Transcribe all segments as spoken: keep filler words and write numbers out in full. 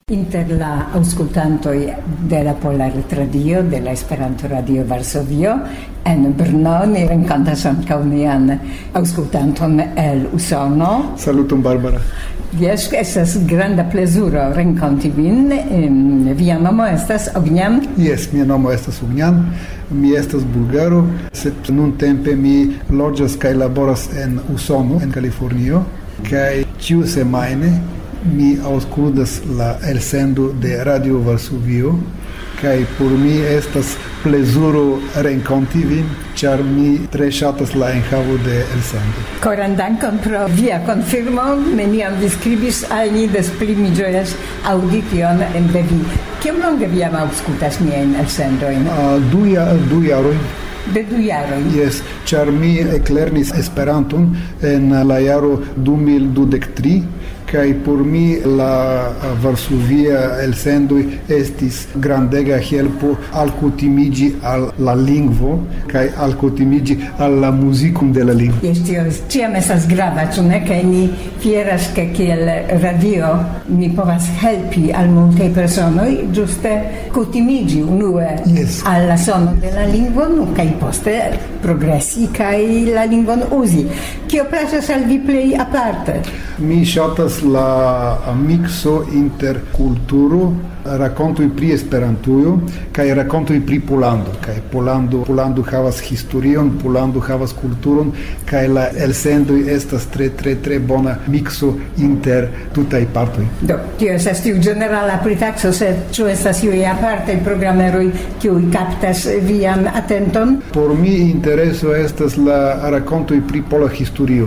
Inter la auscultantoi de la Pola Radio, de la Esperanto Radio Varsovio, en Brno ni renkontas ankaŭ nian aŭskultanton el Usono. Saluton, Barbara. Jes, estas granda plezuro renkonti vin. Via nomo estas Ognian? Jes, mia nomo estas Ognian. Mi estas bulgaro, sed nuntempe mi loĝas kaj laboras en Usono, en Kalifornio, kaj ĉiusemajne mi aŭskultas la elsendo de Radio Varsovio, kaj por mi estas plezuro renkonti vin, ĉar mi tre ŝatas la enhavo de elsendo. Koran dankon pro via konfirmo, neniam vi skribis al ni, des pli mi ĝojas aŭdi tion de vi. Kiom longe vi jam aŭskultas miajn elsendojn? Uh, du, ja, du jarojn. De du jaroj? Yes, ĉar mi eklernis Esperanton en la jaro du mil dudek tri, kaj por mi la varsovia elsendoj estis grandega helpo alkutimiĝi al la lingvo kaj alkutimiĝi al la muzikon de la lingvo. Jes, tio ĉiam estas grava, ĉu ne? Kaj ni fieras, ke kiel radio ni povas helpi al multaj personoj ĝuste kutimiĝi unue yes. al la sono de la lingvo, nu, kaj poste progresi kaj la lingvon uzi. Kio plaĉas al vi plej aparte? Mi ŝatas la mixo inter kulturo, rakontoj pri Esperantujo kaj rakontoj pri Pollando. Kaj Pollando, Pollando havas historion, Pollando havas kulturon, kaj la elsendoj estas tre, tre, tre bona mixo inter tutaj partoj. Do, tio estas tiu ĝenerala pritakso, sed ĉu estas iuj apartaj programeroj kiuj kaptas vian atenton? Por mi intereso estas la rakontoj pri pola historio.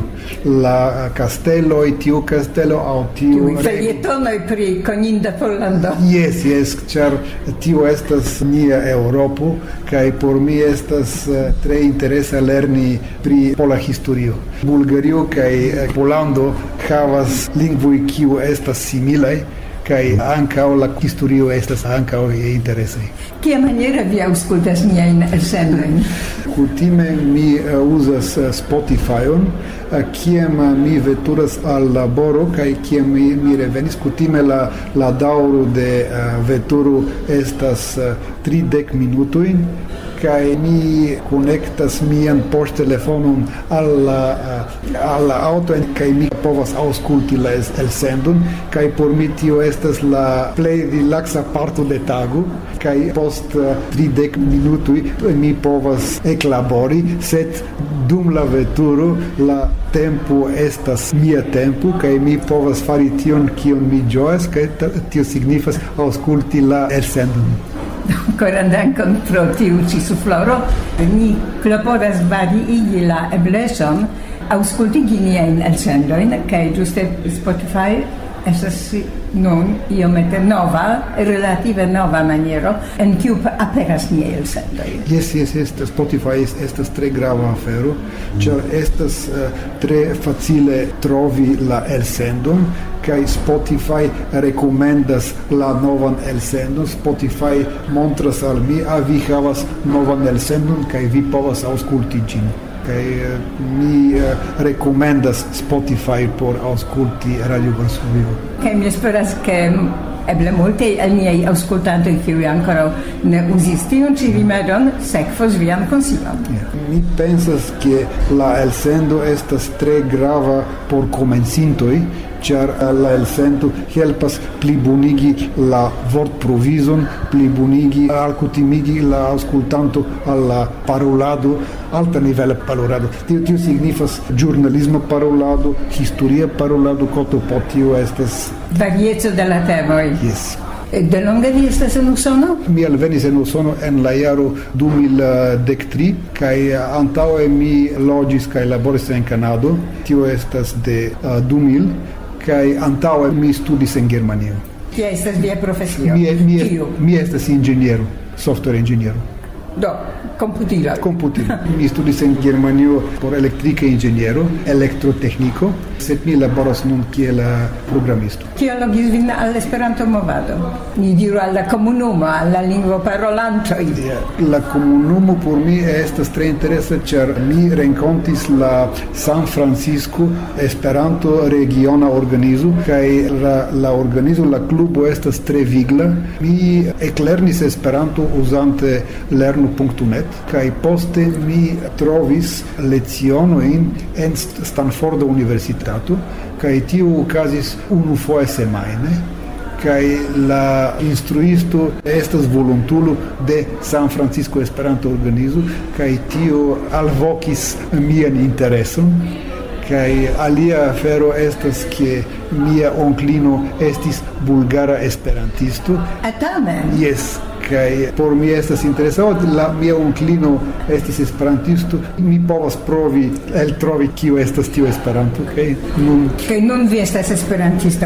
La kasteloj, tiu kastelo aŭ tiu tiuj feljetonoj pri Koninda Pollando. Yes, yes, ĉar tio estas nia Eŭropo, kaj por mi estas tre interesa lerni pri pola historio. Bulgario kaj Pollando havas lingvoj kiuj estas similaj, kaj ankaŭ la historio estas ankaŭ interesaj. Kia maniere vi aŭskultas miajn elsendojn? Kutime mi uh, uzas uh, Spotify-on, uh, kiam uh, mi veturas al laboro kaj kiam mi, mi revenis. Kutime la, la daŭro de uh, veturo estas uh, tridek minutojn, kaj mi konektas mian poŝtelefonon al la, uh, al la aŭto kaj mi povas aŭskulti la elsendon, kaj por mi tio estas la plej relaksa parto de tago, kaj post uh, tridek minutoj mi povas eklabori, sed dum la veturo la tempo estas mia tempo, kaj mi povas fari tion kion mi ĝojas, kaj tio signifas aŭskulti la elsendon. Koran dankon pro tiu ĉi sufloro. Ni klopodas variigi la eblecon aŭskultigi niajn elsendojn, kaj ĝuste Spotify estas nun iomete nova, relative nova maniero, en kiu aperas niaj elsendoj. Yes, yes, yes, Spotify estas tre grava afero, ĉar estas uh, tre facile trovi la elsendon, kaj Spotify rekomendas la novan elsendon. Spotify montras al mi, a vi havas novan elsendon, kaj vi povas aŭskulti ĝin. Kaj uh, mi uh, rekomendas Spotify por aŭskulti Radio Varsovio. Kaj mi esperas, ke eble multaj el niaj aŭskultantoj, kiuj ankoraŭ ne uzis tiun ĉi rimedon, sekvos vian konsilon. Yeah. Mi pensas, ke la elsendo estas tre grava por komencintoj, ĉar la elsendo helpas plibonigi la vortprovizon, plibonigi, alkutimigi la aŭskultanto al la parolado, alta nivela parolado. Tio, tio signifas ĵurnalisma parolado, historia parolado, koto po tio estas varieco de la temoj. Yes. De longe vi estas en Usono? Mi alvenis en Usono en la jaro du mil dek tri, kaj antaŭe mi loĝis kaj laboris en Kanado. Tio estas de uh, du mil, kaj antaŭe mi studis en Germanio. Kia estas via profesio? Mi, mi, mi estas inĝeniero, software inĝeniero. Do, computilo. Computilo. Mi studis en Germanio por elektrika inĝeniero, elektrotechniko, sed mi laboras nun kiel programisto. Kio logis vin al Esperanto-movado? Ni diru al la komunumo, al la lingvoparolantoj. La komunumo por mi estas tre interesa, ĉar mi renkontis la San Francisco Esperanto regiona organizo kaj la, la organizo, la klubo estas tre vigla. Mi eklernis Esperanto uzante lernu punto net kaj poste mi trovis lecionojn en Stanforda Universitato kaj tio okazis unufoje semajne kaj la instruisto estas volontulo de San Francisco Esperanto Organizo kaj tio alvokis mian intereson. Kaj alia afero estas ke mia onklino estis bulgara esperantisto. Tamen? Yes. Kaj por mi estas interesa, la mia onklino estis esperantisto, mi povas provi eltrovi kio estas tio Esperanto, kaj nun kaj nun vi estas esperantisto.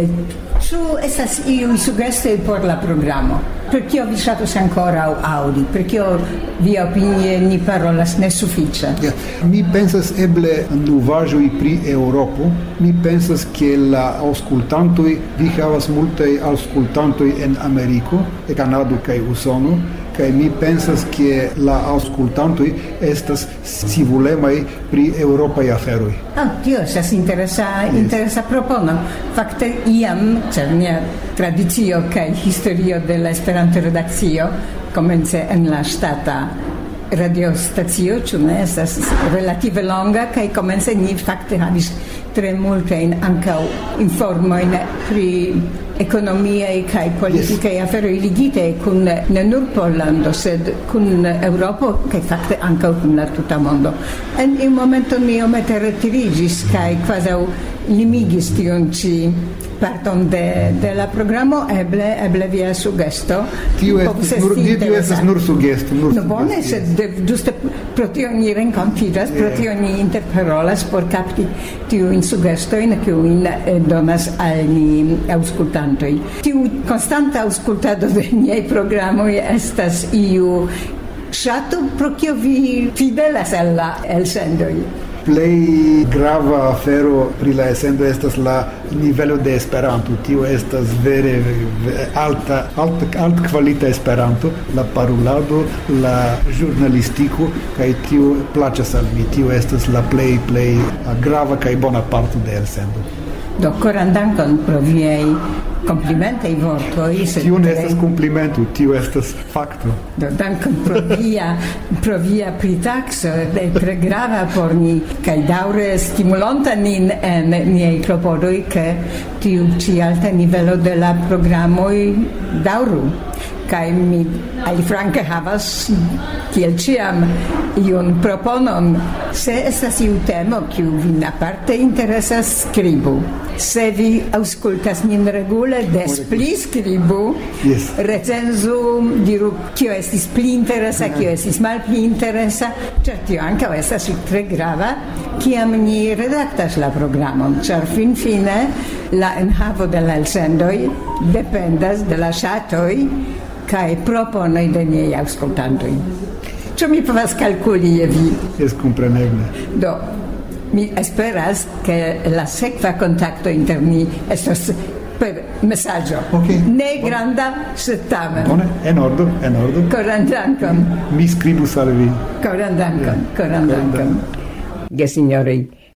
Ĉu estas iuj sugestoj por la programo? Per kio vi ŝatus ankoraŭ aŭdi? Per kio via opinie ni parolas nesufiĉe? Ja, mi pensas eble novaĵoj pri Eŭropo. Mi pensas ke la aŭskultantoj, vi havas multaj aŭskultantoj en Ameriko, en Kanado kaj Usono, kaj mi pensas ke la aŭskultantoj estas scivolemaj pri eŭropaj aferoj. Ah, tio estas interesa, interesa propono. Fakte iam, ĉar mia tradicio kaj historio de la Esperanto-redakcio, komence en la ŝtata radiostacio, ĉu ne, estas relative longa, kaj komence ni fakte havis tre multajn ankaŭ informojn pri ekonomiaj kaj politikaj yes. aferoj ligitaj kun ne nur Pollando, sed kun Eŭropo kaj fakte ankaŭ kun la tuta mondo. En iu momento mi iomete retiriĝis kaj kvazaŭ limigis tion ĉi parton de, de la programo, eble, eble via sugesto. Tio estas nur, tio estas nur sugesto. Nur no bone, sed ĝuste pro tio ni renkontiĝas, pro tio ni interparolas por kapti tiujn sugestojn, kiujn donas al ni aŭskultantoj. Tiu konstanta aŭskultado de niaj programoj estas iu ŝato, pro kio vi fidelas al la elsendoj. Plej grava afero pri la elsendo estas la nivelo de Esperanto. Tio estas vere alta, alta, alta kvalita Esperanto, la parolado, la ĵurnalistiko, kaj tio plaĉas al mi. Tio estas la plej plej grava kaj bona parto de elsendo. Do, koran dankon pro viaj complimentaj vortoj. Tio ne estas komplimento, tio estas fakto. Do, dankon pro via, pro via pritakso, tre grava por ni, kaj daŭre stimulonta nin en niaj klopodoj, ke tiu ĉi alta nivelo de la programoj daŭru. Kaj mi aliflanke havas, kiel ĉiam, iun proponon. Se estas iu temo, kiu vin aparte interesas, skribu. Se vi aŭskultas nin regule, des pli skribu, yes. recenzu, diru kio estis pli interesa, kio estis malpli interesa, ĉar tio ankaŭ estas tre grava, kiam ni redaktas la programon, ĉar finfine la enhavo de la elsendoj dependas de la ŝatoj kaj proponoj de niaj aŭskultantoj. Ĉu mi povas kalkuli je vi? Es kompreneble. Do, mi esperas ke la sekva kontakto inter ni estos per mesaĝo. Okay. Ne granda, sed tamen. Bone, en ordo, en ordo. Koran dankon. Mi skribus al vi. Koran dankon, koran dankon. Gesinjoroj.